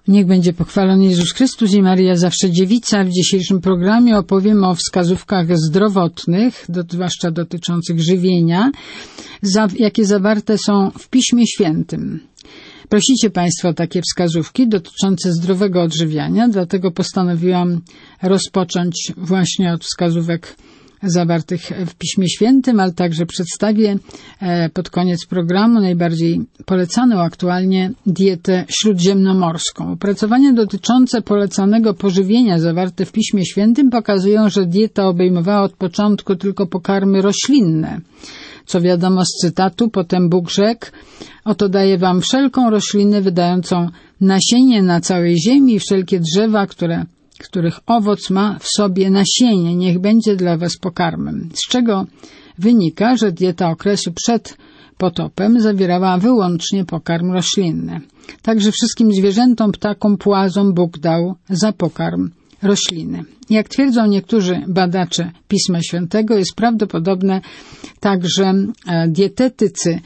Niech będzie pochwalony Jezus Chrystus i Maryja zawsze dziewica. W dzisiejszym programie opowiem o wskazówkach zdrowotnych, zwłaszcza dotyczących żywienia, jakie zawarte są w Piśmie Świętym. Prosicie Państwo o takie wskazówki dotyczące zdrowego odżywiania, dlatego postanowiłam rozpocząć właśnie od wskazówek zawartych w Piśmie Świętym, ale także przedstawię pod koniec programu najbardziej polecaną aktualnie dietę śródziemnomorską. Opracowania dotyczące polecanego pożywienia zawarte w Piśmie Świętym pokazują, że dieta obejmowała od początku tylko pokarmy roślinne. Co wiadomo z cytatu, potem Bóg rzekł: oto daję wam wszelką roślinę wydającą nasienie na całej ziemi i wszelkie drzewa, których owoc ma w sobie nasienie, niech będzie dla was pokarmem. Z czego wynika, że dieta okresu przed potopem zawierała wyłącznie pokarm roślinny. Także wszystkim zwierzętom, ptakom, płazom Bóg dał za pokarm rośliny. Jak twierdzą niektórzy badacze Pisma Świętego, jest prawdopodobne także dietetycy,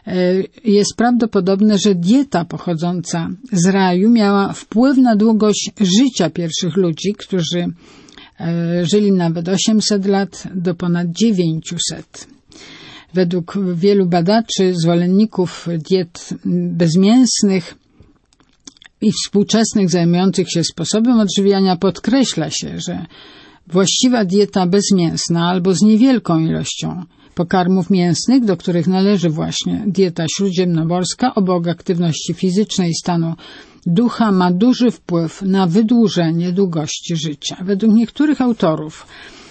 jest prawdopodobne, że dieta pochodząca z raju miała wpływ na długość życia pierwszych ludzi, którzy żyli nawet 800 lat do ponad 900. Według wielu badaczy, zwolenników diet bezmięsnych i współczesnych zajmujących się sposobem odżywiania podkreśla się, że właściwa dieta bezmięsna albo z niewielką ilością pokarmów mięsnych, do których należy właśnie dieta śródziemnomorska, obok aktywności fizycznej i stanu ducha, ma duży wpływ na wydłużenie długości życia. Według niektórych autorów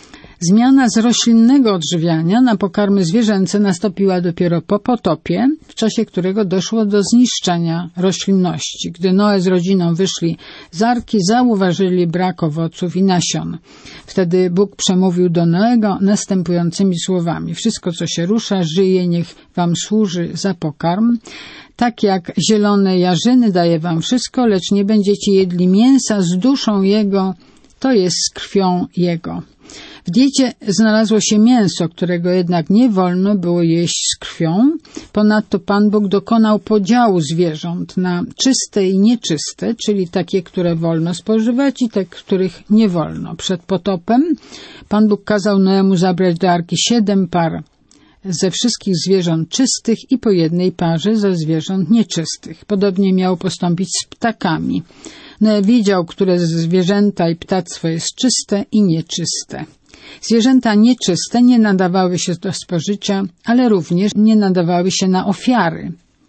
zmiana z roślinnego odżywiania na pokarmy zwierzęce nastąpiła dopiero po potopie, w czasie którego doszło do zniszczenia roślinności. Gdy Noe z rodziną wyszli z arki, zauważyli brak owoców i nasion. Wtedy Bóg przemówił do Noego następującymi słowami: wszystko, co się rusza, żyje, niech wam służy za pokarm. Tak jak zielone jarzyny daję wam wszystko, lecz nie będziecie jedli mięsa z duszą jego, to jest z krwią jego. W diecie znalazło się mięso, którego jednak nie wolno było jeść z krwią. Ponadto Pan Bóg dokonał podziału zwierząt na czyste i nieczyste, czyli takie, które wolno spożywać i te, których nie wolno. Przed potopem Pan Bóg kazał Noemu zabrać do arki 7 par ze wszystkich zwierząt czystych i po jednej parze ze zwierząt nieczystych. Podobnie miał postąpić z ptakami. Noe wiedział, które zwierzęta i ptactwo jest czyste i nieczyste. Zwierzęta nieczyste nie nadawały się do spożycia, ale również nie nadawały się na ofiary.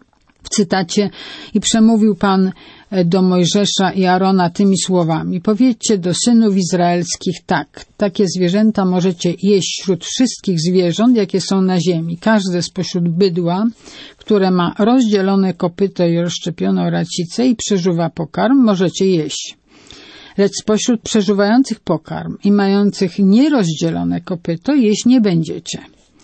W cytacie: i przemówił Pan do Mojżesza i Arona tymi słowami: powiedzcie do synów izraelskich tak, takie zwierzęta możecie jeść wśród wszystkich zwierząt, jakie są na ziemi. Każde spośród bydła, które ma rozdzielone kopyto i rozszczepioną racicę i przeżuwa pokarm, możecie jeść. Lecz spośród przeżuwających pokarm i mających nierozdzielone kopyto jeść nie będziecie.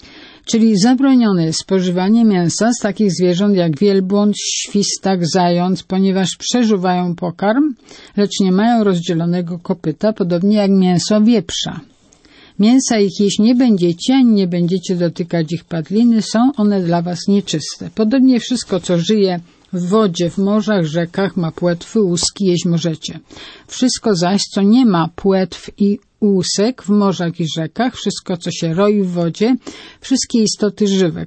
Czyli zabronione jest spożywanie mięsa z takich zwierząt jak wielbłąd, świstak, zając, ponieważ przeżuwają pokarm, lecz nie mają rozdzielonego kopyta, podobnie jak mięso wieprza. Mięsa ich jeść nie będziecie, ani nie będziecie dotykać ich padliny, są one dla was nieczyste. Podobnie wszystko, co żyje w wodzie, w morzach, rzekach, ma płetwy, łuski, jeść możecie. Wszystko zaś, co nie ma płetw i łusek w morzach i rzekach, wszystko, co się roi w wodzie, wszystkie istoty żywe,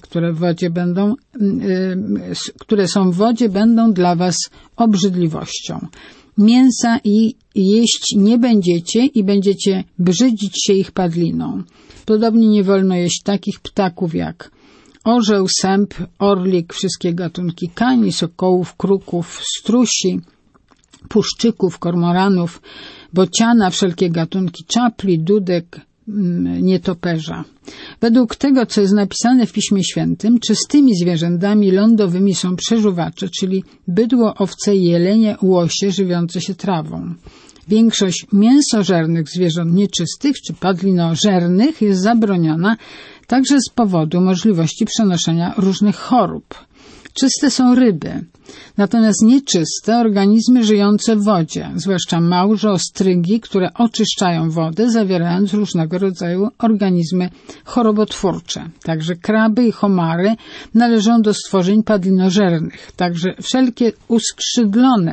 które są w wodzie, będą dla was obrzydliwością. Mięsa i jeść nie będziecie i będziecie brzydzić się ich padliną. Podobnie nie wolno jeść takich ptaków jak orzeł, sęp, orlik, wszystkie gatunki kani, sokołów, kruków, strusi, puszczyków, kormoranów, bociana, wszelkie gatunki czapli, dudek, nietoperza. Według tego, co jest napisane w Piśmie Świętym, czystymi zwierzętami lądowymi są przeżuwacze, czyli bydło, owce, jelenie, łosie żywiące się trawą. Większość mięsożernych zwierząt nieczystych czy padlinożernych jest zabroniona także z powodu możliwości przenoszenia różnych chorób. Czyste są ryby, natomiast nieczyste organizmy żyjące w wodzie, zwłaszcza małże, ostrygi, które oczyszczają wodę, zawierając różnego rodzaju organizmy chorobotwórcze. Także kraby i homary należą do stworzeń padlinożernych. Także wszelkie uskrzydlone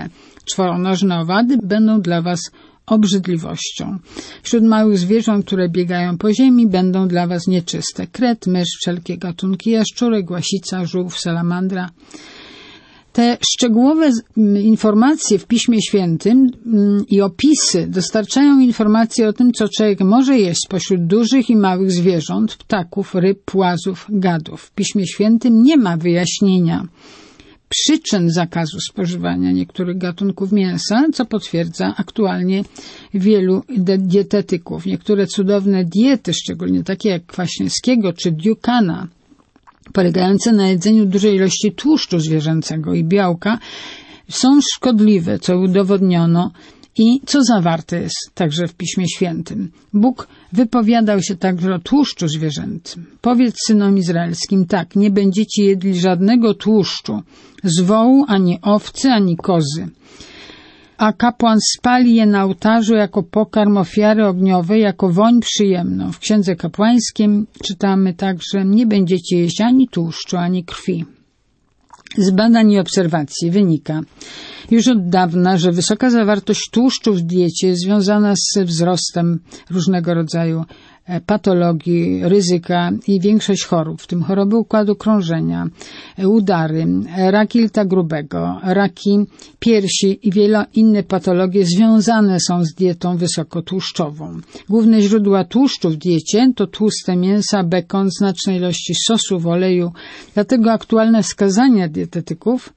czworonożne owady będą dla was obrzydliwością. Wśród małych zwierząt, które biegają po ziemi, będą dla was nieczyste. Kret, mysz, wszelkie gatunki jaszczurek, łasica, żółw, salamandra. Te szczegółowe informacje w Piśmie Świętym i opisy dostarczają informacji o tym, co człowiek może jeść spośród dużych i małych zwierząt, ptaków, ryb, płazów, gadów. W Piśmie Świętym nie ma wyjaśnienia przyczyn zakazu spożywania niektórych gatunków mięsa, co potwierdza aktualnie wielu dietetyków. Niektóre cudowne diety, szczególnie takie jak Kwaśniewskiego czy Ducana, polegające na jedzeniu dużej ilości tłuszczu zwierzęcego i białka, są szkodliwe, co udowodniono i co zawarte jest także w Piśmie Świętym. Bóg wypowiadał się także o tłuszczu zwierzęcym. Powiedz synom izraelskim tak, nie będziecie jedli żadnego tłuszczu z wołu, ani owcy, ani kozy. A kapłan spali je na ołtarzu jako pokarm ofiary ogniowej, jako woń przyjemną. W Księdze Kapłańskiej czytamy także, nie będziecie jeść ani tłuszczu, ani krwi. Z badań i obserwacji wynika już od dawna, że wysoka zawartość tłuszczu w diecie jest związana z wzrostem różnego rodzaju patologii, ryzyka i większość chorób, w tym choroby układu krążenia, udary, raki jelita grubego, raki piersi i wiele innych patologii związane są z dietą wysokotłuszczową. Główne źródła tłuszczu w diecie to tłuste mięsa, bekon, znacznej ilości sosów, oleju. Dlatego aktualne wskazania dietetyków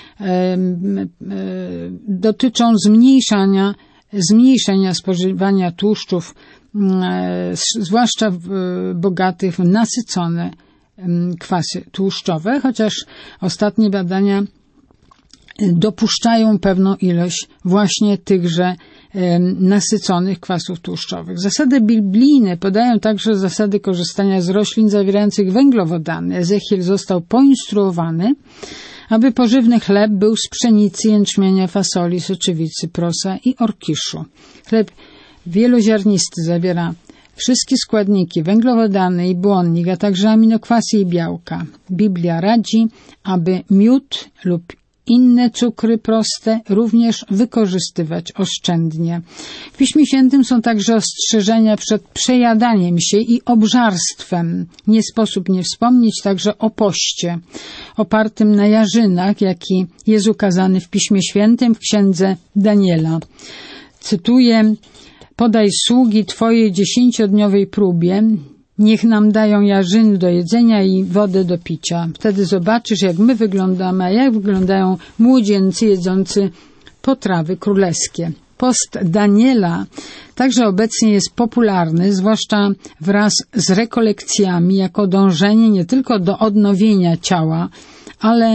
dotyczą zmniejszenia spożywania tłuszczów, zwłaszcza bogatych w nasycone kwasy tłuszczowe, chociaż ostatnie badania dopuszczają pewną ilość właśnie tychże nasyconych kwasów tłuszczowych. Zasady biblijne podają także zasady korzystania z roślin zawierających węglowodany. Ezechiel został poinstruowany, aby pożywny chleb był z pszenicy, jęczmienia, fasoli, soczewicy, prosa i orkiszu. Chleb wieloziarnisty zawiera wszystkie składniki, węglowodany i błonnik, a także aminokwasy i białka. Biblia radzi, aby miód lub inne cukry proste również wykorzystywać oszczędnie. W Piśmie Świętym są także ostrzeżenia przed przejadaniem się i obżarstwem. Nie sposób nie wspomnieć także o poście opartym na jarzynach, jaki jest ukazany w Piśmie Świętym w Księdze Daniela. Cytuję: podaj sługi Twojej 10-dniowej próbie, niech nam dają jarzyny do jedzenia i wodę do picia. Wtedy zobaczysz, jak my wyglądamy, a jak wyglądają młodzieńcy jedzący potrawy królewskie. Post Daniela także obecnie jest popularny, zwłaszcza wraz z rekolekcjami, jako dążenie nie tylko do odnowienia ciała, ale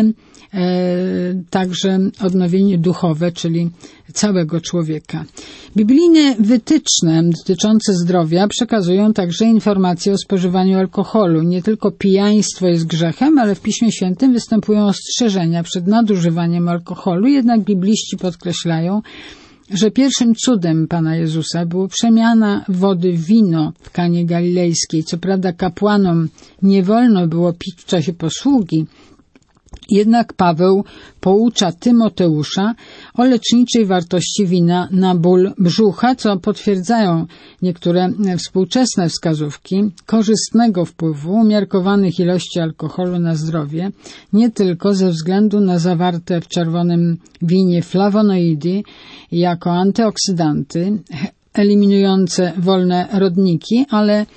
także odnowienie duchowe, czyli całego człowieka. Biblijne wytyczne dotyczące zdrowia przekazują także informacje o spożywaniu alkoholu. Nie tylko pijaństwo jest grzechem, ale w Piśmie Świętym występują ostrzeżenia przed nadużywaniem alkoholu, jednak bibliści podkreślają, że pierwszym cudem Pana Jezusa było przemiana wody w wino w Kanie Galilejskiej. Co prawda kapłanom nie wolno było pić w czasie posługi, jednak Paweł poucza Tymoteusza o leczniczej wartości wina na ból brzucha, co potwierdzają niektóre współczesne wskazówki korzystnego wpływu umiarkowanych ilości alkoholu na zdrowie, nie tylko ze względu na zawarte w czerwonym winie flawonoidy jako antyoksydanty, eliminujące wolne rodniki, ale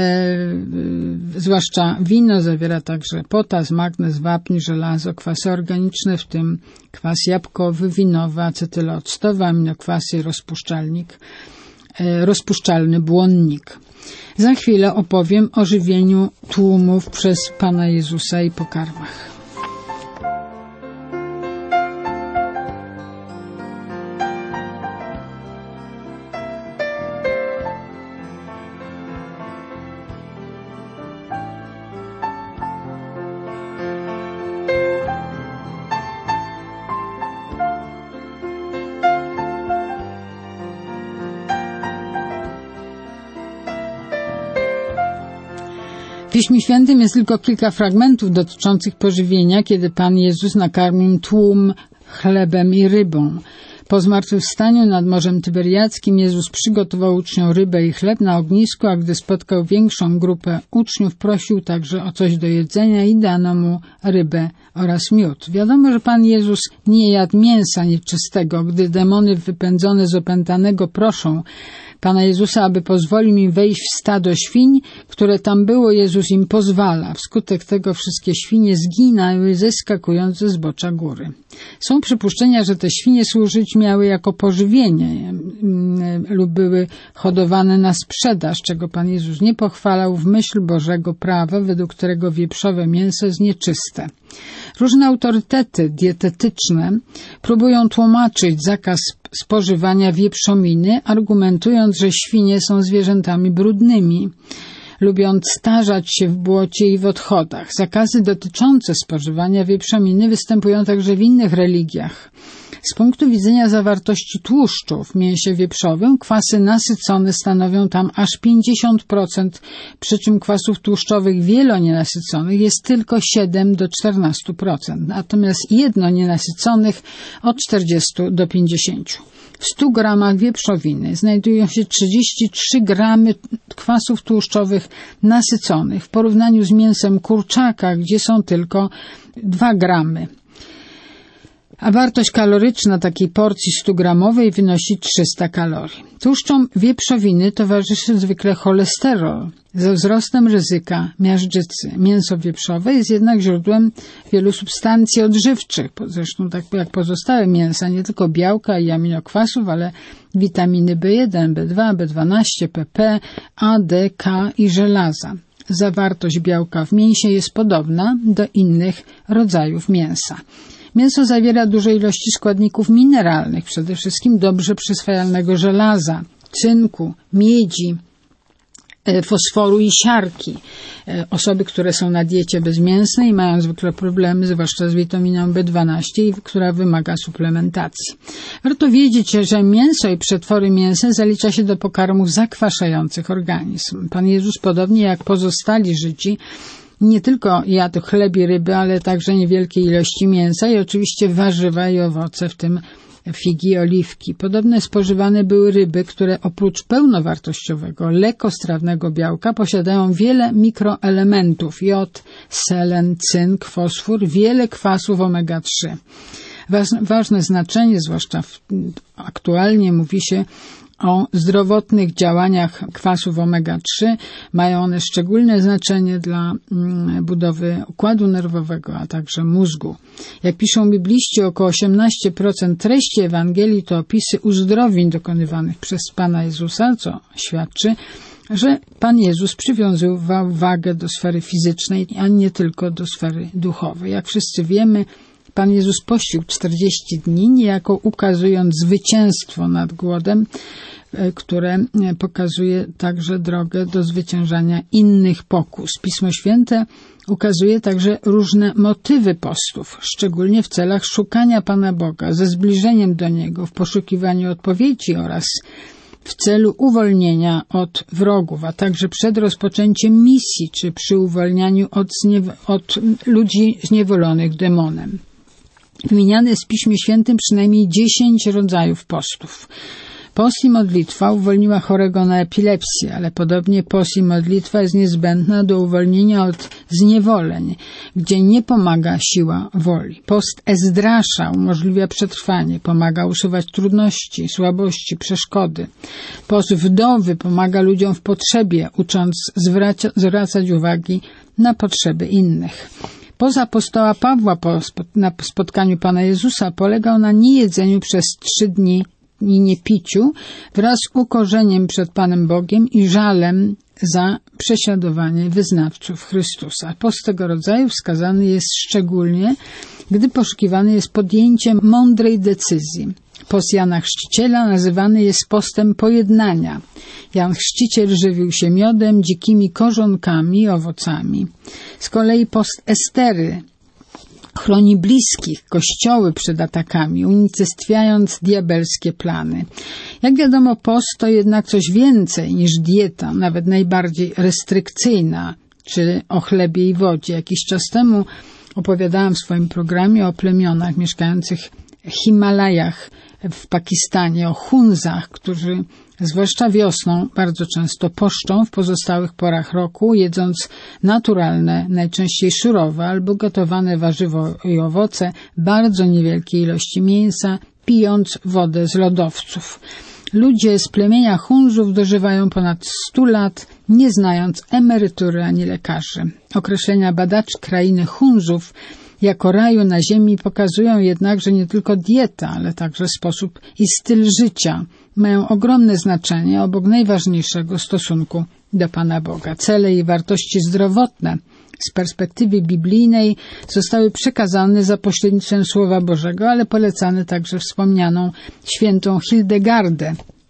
zwłaszcza wino zawiera także potas, magnez, wapń, żelazo, kwasy organiczne, w tym kwas jabłkowy, winowy, acetyloctowy, aminokwasy, rozpuszczalny błonnik. Za chwilę opowiem o żywieniu tłumów przez Pana Jezusa i pokarmach. W Piśmie Świętym jest tylko kilka fragmentów dotyczących pożywienia, kiedy Pan Jezus nakarmił tłum chlebem i rybą. Po zmartwychwstaniu nad Morzem Tyberiackim Jezus przygotował uczniom rybę i chleb na ognisku, a gdy spotkał większą grupę uczniów, prosił także o coś do jedzenia i dano mu rybę oraz miód. Wiadomo, że Pan Jezus nie jadł mięsa nieczystego. Gdy demony wypędzone z opętanego proszą Pana Jezusa, aby pozwolił im wejść w stado świń, które tam było, Jezus im pozwala. Wskutek tego wszystkie świnie zginęły, zeskakując ze zbocza góry. Są przypuszczenia, że te świnie służyć miały jako pożywienie lub były hodowane na sprzedaż, czego Pan Jezus nie pochwalał w myśl Bożego prawa, według którego wieprzowe mięso jest nieczyste. Różne autorytety dietetyczne próbują tłumaczyć zakaz spożywania wieprzowiny, argumentując, że świnie są zwierzętami brudnymi, lubiąc starzać się w błocie i w odchodach. Zakazy dotyczące spożywania wieprzowiny występują także w innych religiach. Z punktu widzenia zawartości tłuszczu w mięsie wieprzowym, kwasy nasycone stanowią tam aż 50%, przy czym kwasów tłuszczowych wielonienasyconych jest tylko 7 do 14%, natomiast jednonienasyconych od 40 do 50%. W 100 gramach wieprzowiny znajdują się 33 gramy kwasów tłuszczowych nasyconych w porównaniu z mięsem kurczaka, gdzie są tylko 2 gramy. A wartość kaloryczna takiej porcji 100-gramowej wynosi 300 kalorii. Tłuszczom wieprzowiny towarzyszy zwykle cholesterol ze wzrostem ryzyka miażdżycy. Mięso wieprzowe jest jednak źródłem wielu substancji odżywczych, zresztą tak jak pozostałe mięsa, nie tylko białka i aminokwasów, ale witaminy B1, B2, B12, PP, A, D, K i żelaza. Zawartość białka w mięsie jest podobna do innych rodzajów mięsa. Mięso zawiera duże ilości składników mineralnych, przede wszystkim dobrze przyswajalnego żelaza, cynku, miedzi, fosforu i siarki. Osoby, które są na diecie bezmięsnej, mają zwykle problemy, zwłaszcza z witaminą B12, która wymaga suplementacji. Warto wiedzieć, że mięso i przetwory mięsne zalicza się do pokarmów zakwaszających organizm. Pan Jezus, podobnie jak pozostali Żydzi, nie tylko jadł chleb i ryby, ale także niewielkie ilości mięsa i oczywiście warzywa i owoce, w tym figi i oliwki. Podobne spożywane były ryby, które oprócz pełnowartościowego, lekkostrawnego białka posiadają wiele mikroelementów: jod, selen, cynk, fosfor, wiele kwasów omega-3. Ważne znaczenie, zwłaszcza aktualnie mówi się o zdrowotnych działaniach kwasów omega-3. Mają one szczególne znaczenie dla budowy układu nerwowego, a także mózgu. Jak piszą bibliści, około 18% treści Ewangelii to opisy uzdrowień dokonywanych przez Pana Jezusa, co świadczy, że Pan Jezus przywiązywał wagę do sfery fizycznej, a nie tylko do sfery duchowej. Jak wszyscy wiemy, Pan Jezus pościł 40 dni, niejako ukazując zwycięstwo nad głodem, które pokazuje także drogę do zwyciężania innych pokus. Pismo Święte ukazuje także różne motywy postów, szczególnie w celach szukania Pana Boga, ze zbliżeniem do Niego, w poszukiwaniu odpowiedzi oraz w celu uwolnienia od wrogów, a także przed rozpoczęciem misji, czy przy uwolnianiu od ludzi zniewolonych demonem. Wymieniane jest w Piśmie Świętym przynajmniej 10 rodzajów postów. Post i modlitwa uwolniła chorego na epilepsję, ale podobnie post i modlitwa jest niezbędna do uwolnienia od zniewoleń, gdzie nie pomaga siła woli. Post Ezdrasza umożliwia przetrwanie, pomaga usuwać trudności, słabości, przeszkody. Post wdowy pomaga ludziom w potrzebie, ucząc zwracać uwagi na potrzeby innych. Post apostoła Pawła na spotkaniu Pana Jezusa polegał na niejedzeniu przez 3 dni i niepiciu wraz z ukorzeniem przed Panem Bogiem i żalem za prześladowanie wyznawców Chrystusa. Post tego rodzaju wskazany jest szczególnie, gdy poszukiwany jest podjęciem mądrej decyzji. Post Jana Chrzciciela nazywany jest postem pojednania. Jan Chrzciciel żywił się miodem, dzikimi korzonkami i owocami. Z kolei post Estery chroni bliskich, kościoły przed atakami, unicestwiając diabelskie plany. Jak wiadomo, post to jednak coś więcej niż dieta, nawet najbardziej restrykcyjna, czy o chlebie i wodzie. Jakiś czas temu opowiadałam w swoim programie o plemionach mieszkających w Himalajach w Pakistanie, o Hunzach, którzy zwłaszcza wiosną bardzo często poszczą w pozostałych porach roku, jedząc naturalne, najczęściej surowe albo gotowane warzywo i owoce, bardzo niewielkie ilości mięsa, pijąc wodę z lodowców. Ludzie z plemienia Hunzów dożywają ponad 100 lat, nie znając emerytury ani lekarzy. Określenia badaczy krainy Hunzów jako raju na ziemi pokazują jednak, że nie tylko dieta, ale także sposób i styl życia mają ogromne znaczenie obok najważniejszego stosunku do Pana Boga. Cele i wartości zdrowotne z perspektywy biblijnej zostały przekazane za pośrednictwem Słowa Bożego, ale polecane także wspomnianą świętą Hildegardę,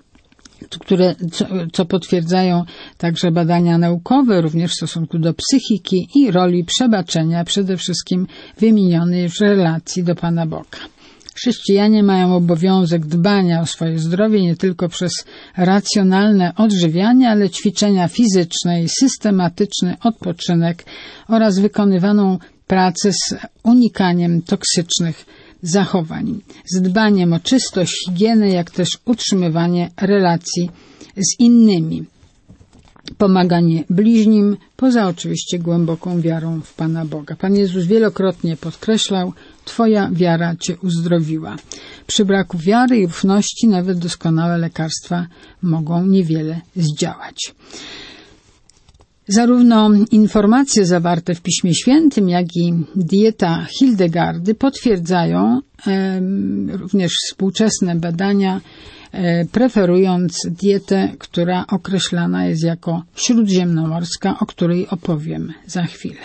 co potwierdzają także badania naukowe, również w stosunku do psychiki i roli przebaczenia, przede wszystkim wymienionej w relacji do Pana Boga. Chrześcijanie mają obowiązek dbania o swoje zdrowie nie tylko przez racjonalne odżywianie, ale ćwiczenia fizyczne i systematyczny odpoczynek oraz wykonywaną pracę z unikaniem toksycznych zachowań, z dbaniem o czystość, higienę, jak też utrzymywanie relacji z innymi, pomaganie bliźnim, poza oczywiście głęboką wiarą w Pana Boga. Pan Jezus wielokrotnie podkreślał: Twoja wiara Cię uzdrowiła. Przy braku wiary i ufności nawet doskonałe lekarstwa mogą niewiele zdziałać. Zarówno informacje zawarte w Piśmie Świętym, jak i dieta Hildegardy potwierdzają również współczesne badania, preferując dietę, która określana jest jako śródziemnomorska, o której opowiem za chwilę.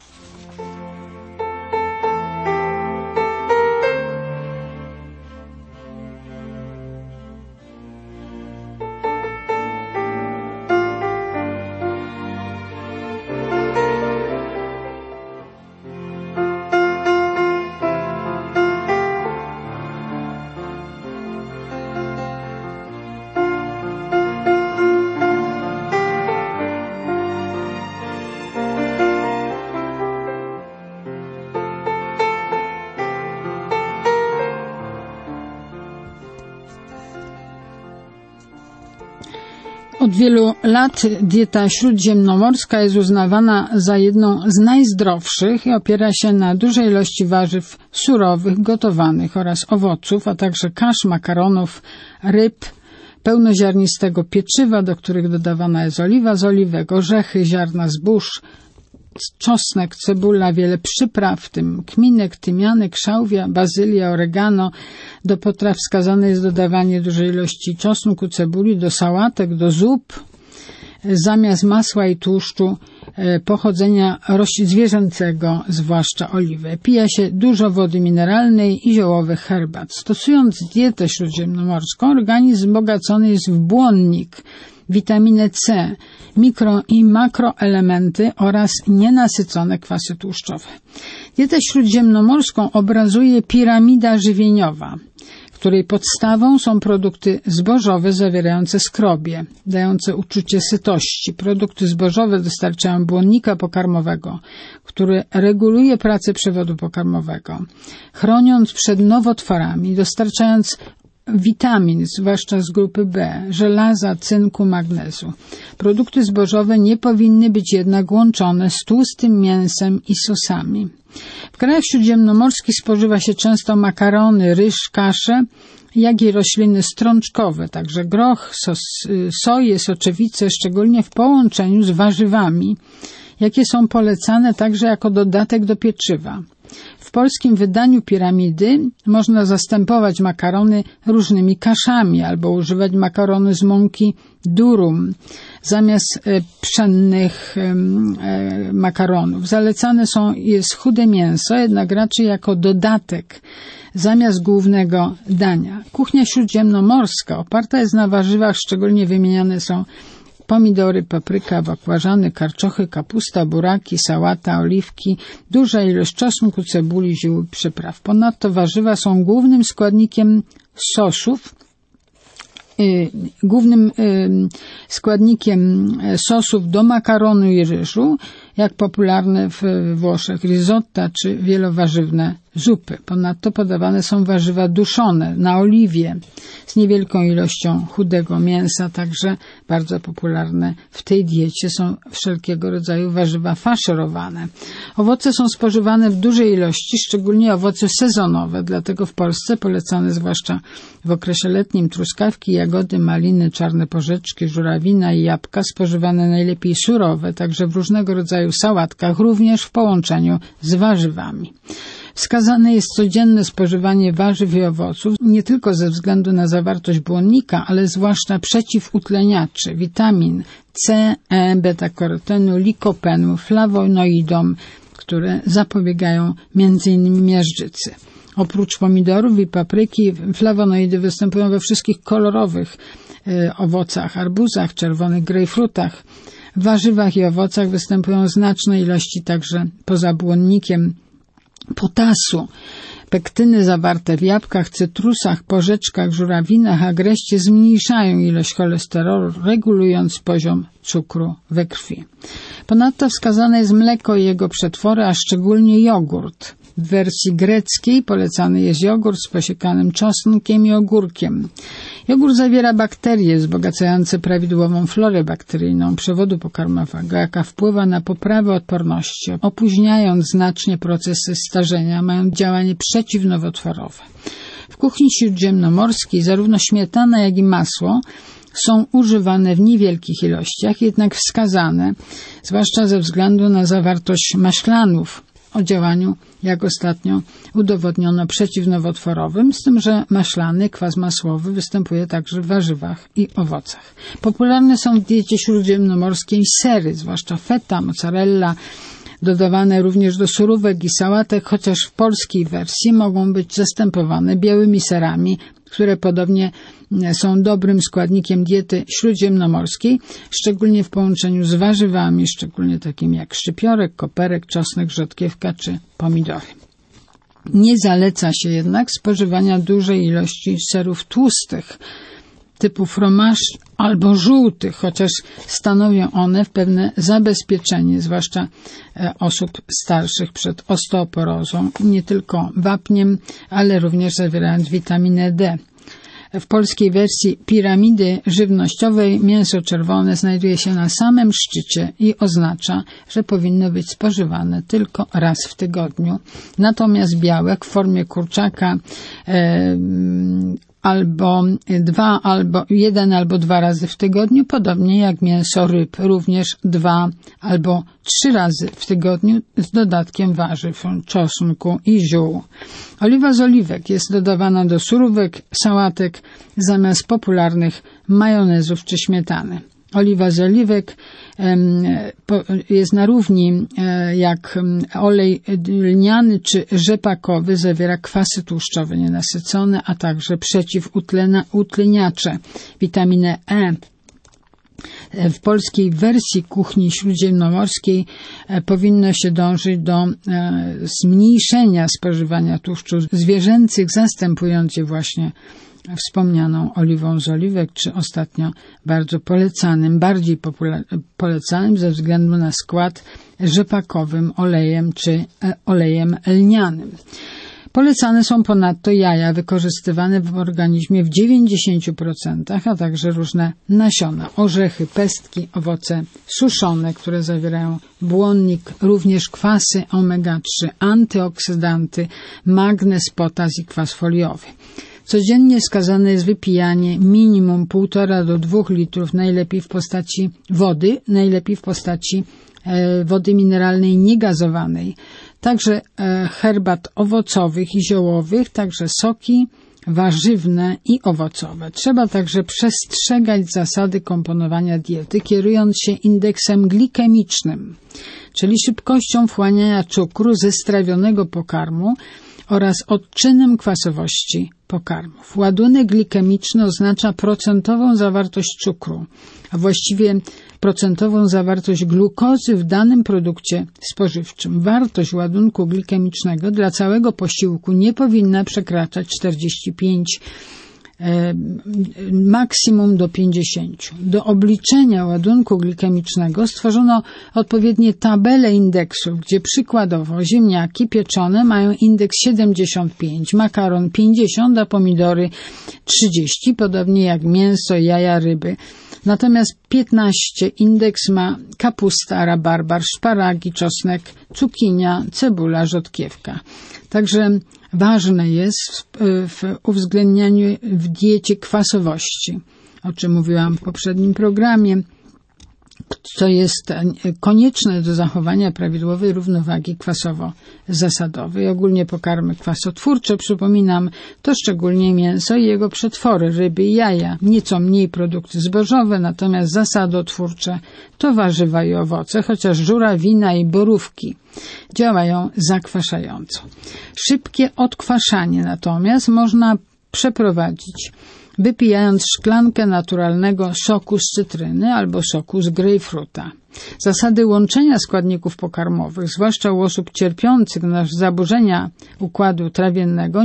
Od wielu lat dieta śródziemnomorska jest uznawana za jedną z najzdrowszych i opiera się na dużej ilości warzyw surowych, gotowanych oraz owoców, a także kasz, makaronów, ryb, pełnoziarnistego pieczywa, do których dodawana jest oliwa z oliwek, orzechy, ziarna zbóż, czosnek, cebula, wiele przypraw, w tym kminek, tymianek, szałwia, bazylia, oregano. Do potraw wskazane jest dodawanie dużej ilości czosnku, cebuli, do sałatek, do zup, zamiast masła i tłuszczu pochodzenia zwierzęcego, zwłaszcza oliwę. Pija się dużo wody mineralnej i ziołowych herbat. Stosując dietę śródziemnomorską, organizm wzbogacony jest w błonnik, witaminę C, mikro- i makroelementy oraz nienasycone kwasy tłuszczowe. Dietę śródziemnomorską obrazuje piramida żywieniowa, której podstawą są produkty zbożowe zawierające skrobię, dające uczucie sytości. Produkty zbożowe dostarczają błonnika pokarmowego, który reguluje pracę przewodu pokarmowego, chroniąc przed nowotworami, dostarczając witamin, zwłaszcza z grupy B, żelaza, cynku, magnezu. Produkty zbożowe nie powinny być jednak łączone z tłustym mięsem i sosami. W krajach śródziemnomorskich spożywa się często makarony, ryż, kasze, jak i rośliny strączkowe, także groch, soję, soczewice, szczególnie w połączeniu z warzywami, jakie są polecane także jako dodatek do pieczywa. W polskim wydaniu piramidy można zastępować makarony różnymi kaszami albo używać makarony z mąki durum zamiast pszennych makaronów. Zalecane jest chude mięso, jednak raczej jako dodatek zamiast głównego dania. Kuchnia śródziemnomorska oparta jest na warzywach, szczególnie wymieniane są pomidory, papryka, bakłażany, karczochy, kapusta, buraki, sałata, oliwki, duża ilość czosnku, cebuli, ziół i przypraw. Ponadto warzywa są głównym składnikiem sosów, do makaronu i ryżu, jak popularne w Włoszech risotta czy wielowarzywne zupy. Ponadto podawane są warzywa duszone na oliwie z niewielką ilością chudego mięsa, także bardzo popularne w tej diecie są wszelkiego rodzaju warzywa faszerowane. Owoce są spożywane w dużej ilości, szczególnie owoce sezonowe, dlatego w Polsce polecane zwłaszcza w okresie letnim truskawki, jagody, maliny, czarne porzeczki, żurawina i jabłka, spożywane najlepiej surowe, także w różnego rodzaju sałatkach, również w połączeniu z warzywami. Wskazane jest codzienne spożywanie warzyw i owoców, nie tylko ze względu na zawartość błonnika, ale zwłaszcza przeciwutleniaczy, witamin C, E, beta-karotenu, likopenu, flawonoidom, które zapobiegają m.in. miażdżycy. Oprócz pomidorów i papryki, flawonoidy występują we wszystkich kolorowych owocach, arbuzach, czerwonych grejpfrutach. W warzywach i owocach występują znaczne ilości także poza błonnikiem potasu. Pektyny zawarte w jabłkach, cytrusach, porzeczkach, żurawinach, agreście zmniejszają ilość cholesterolu, regulując poziom cukru we krwi. Ponadto wskazane jest mleko i jego przetwory, a szczególnie jogurt. W wersji greckiej polecany jest jogurt z posiekanym czosnkiem i ogórkiem. Jogurt zawiera bakterie wzbogacające prawidłową florę bakteryjną przewodu pokarmowego, jaka wpływa na poprawę odporności, opóźniając znacznie procesy starzenia, mają działanie przeciwnowotworowe. W kuchni śródziemnomorskiej zarówno śmietana, jak i masło są używane w niewielkich ilościach, jednak wskazane, zwłaszcza ze względu na zawartość maślanów, o działaniu, jak ostatnio udowodniono, przeciwnowotworowym, z tym, że maślany, kwas masłowy występuje także w warzywach i owocach. Popularne są w diecie śródziemnomorskiej sery, zwłaszcza feta, mozzarella, dodawane również do surówek i sałatek, chociaż w polskiej wersji mogą być zastępowane białymi serami, które podobnie są dobrym składnikiem diety śródziemnomorskiej, szczególnie w połączeniu z warzywami, szczególnie takimi jak szczypiorek, koperek, czosnek, rzodkiewka czy pomidory. Nie zaleca się jednak spożywania dużej ilości serów tłustych, typu fromage albo żółtych, chociaż stanowią one pewne zabezpieczenie, zwłaszcza osób starszych przed osteoporozą, nie tylko wapniem, ale również zawierając witaminę D. W polskiej wersji piramidy żywnościowej mięso czerwone znajduje się na samym szczycie i oznacza, że powinno być spożywane tylko raz w tygodniu. Natomiast białek w formie kurczaka albo jeden albo dwa razy w tygodniu, podobnie jak mięso ryb, również 2 albo 3 razy w tygodniu z dodatkiem warzyw, czosnku i ziół. Oliwa z oliwek jest dodawana do surówek, sałatek zamiast popularnych majonezów czy śmietany. Oliwa z oliwek jest na równi jak olej lniany czy rzepakowy, zawiera kwasy tłuszczowe nienasycone, a także przeciwutleniacze, witaminę E. W polskiej wersji kuchni śródziemnomorskiej powinno się dążyć do zmniejszenia spożywania tłuszczu zwierzęcych, zastępując je właśnie wspomnianą oliwą z oliwek, czy ostatnio bardzo bardziej polecanym ze względu na skład rzepakowym olejem czy olejem lnianym. Polecane są ponadto jaja wykorzystywane w organizmie w 90%, a także różne nasiona, orzechy, pestki, owoce suszone, które zawierają błonnik, również kwasy omega-3, antyoksydanty, magnez, potas i kwas foliowy. Codziennie wskazane jest wypijanie minimum 1,5 do 2 litrów, najlepiej w postaci wody mineralnej niegazowanej, także herbat owocowych i ziołowych, także soki warzywne i owocowe. Trzeba także przestrzegać zasady komponowania diety, kierując się indeksem glikemicznym, czyli szybkością wchłaniania cukru ze strawionego pokarmu oraz odczynem kwasowości pokarmów. Ładunek glikemiczny oznacza procentową zawartość cukru, a właściwie procentową zawartość glukozy w danym produkcie spożywczym. Wartość ładunku glikemicznego dla całego posiłku nie powinna przekraczać 45 maksimum do 50. Do obliczenia ładunku glikemicznego stworzono odpowiednie tabele indeksów, gdzie przykładowo ziemniaki pieczone mają indeks 75, makaron 50, a pomidory 30, podobnie jak mięso, jaja, ryby. Natomiast 15 indeks ma kapusta, rabarbar, szparagi, czosnek, cukinia, cebula, rzodkiewka. Także ważne jest w uwzględnianiu w diecie kwasowości, o czym mówiłam w poprzednim programie, co jest konieczne do zachowania prawidłowej równowagi kwasowo-zasadowej. Ogólnie pokarmy kwasotwórcze, przypominam, to szczególnie mięso i jego przetwory, ryby i jaja, nieco mniej produkty zbożowe, natomiast zasadotwórcze to warzywa i owoce, chociaż żurawina i borówki działają zakwaszająco. Szybkie odkwaszanie natomiast można przeprowadzić wypijając szklankę naturalnego soku z cytryny albo soku z grejpfruta. Zasady łączenia składników pokarmowych, zwłaszcza u osób cierpiących na zaburzenia układu trawiennego,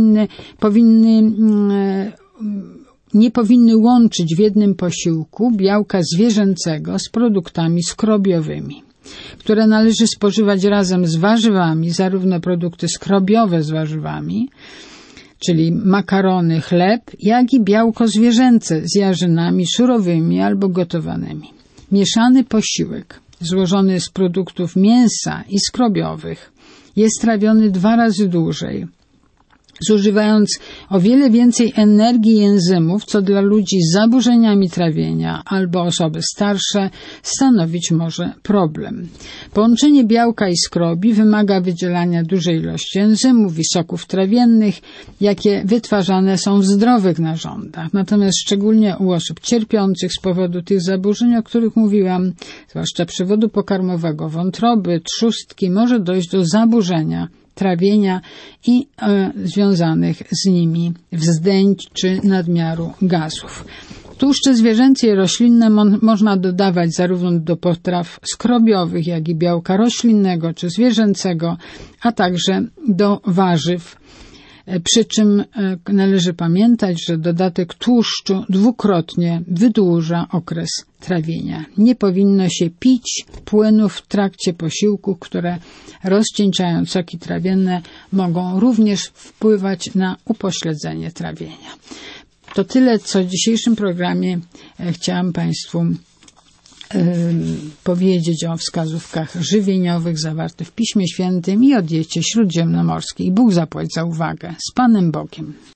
nie powinny łączyć w jednym posiłku białka zwierzęcego z produktami skrobiowymi, które należy spożywać razem z warzywami, zarówno produkty skrobiowe z warzywami, czyli makarony, chleb, jak i białko zwierzęce z jarzynami surowymi albo gotowanymi. Mieszany posiłek złożony z produktów mięsa i skrobiowych jest trawiony 2 razy dłużej, zużywając o wiele więcej energii i enzymów, co dla ludzi z zaburzeniami trawienia albo osoby starsze stanowić może problem. Połączenie białka i skrobi wymaga wydzielania dużej ilości enzymów i soków trawiennych, jakie wytwarzane są w zdrowych narządach. Natomiast szczególnie u osób cierpiących z powodu tych zaburzeń, o których mówiłam, zwłaszcza przewodu pokarmowego, wątroby, trzustki, może dojść do zaburzenia trawienia i związanych z nimi wzdęć czy nadmiaru gazów. Tłuszcze zwierzęce i roślinne można dodawać zarówno do potraw skrobiowych, jak i białka roślinnego czy zwierzęcego, a także do warzyw. Przy czym należy pamiętać, że dodatek tłuszczu dwukrotnie wydłuża okres trawienia. Nie powinno się pić płynów w trakcie posiłku, które rozcieńczając soki trawienne mogą również wpływać na upośledzenie trawienia. To tyle, co w dzisiejszym programie chciałam Państwu powiedzieć o wskazówkach żywieniowych zawartych w Piśmie Świętym i o diecie śródziemnomorskiej. Bóg zapłać za uwagę. Z Panem Bogiem.